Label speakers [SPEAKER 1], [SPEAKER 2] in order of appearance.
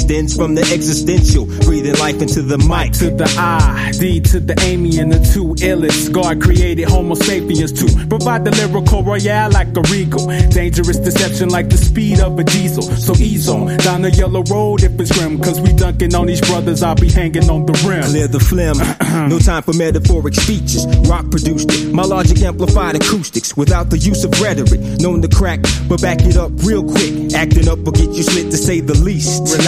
[SPEAKER 1] extends from the existential, breathing life into the mic.
[SPEAKER 2] To the I, D to the Amy and the two illest. God created Homo sapiens to provide the lyrical royale like a regal. Dangerous deception like the speed of a diesel. So ease on down the yellow road if it's grim, cause we dunking on these brothers, I'll be hanging on the rim.
[SPEAKER 1] Clear the phlegm, no time for metaphoric speeches. Rock produced it, my logic amplified acoustics without the use of rhetoric. Known to crack, but back it up real quick. Acting up will get you slit to say the least.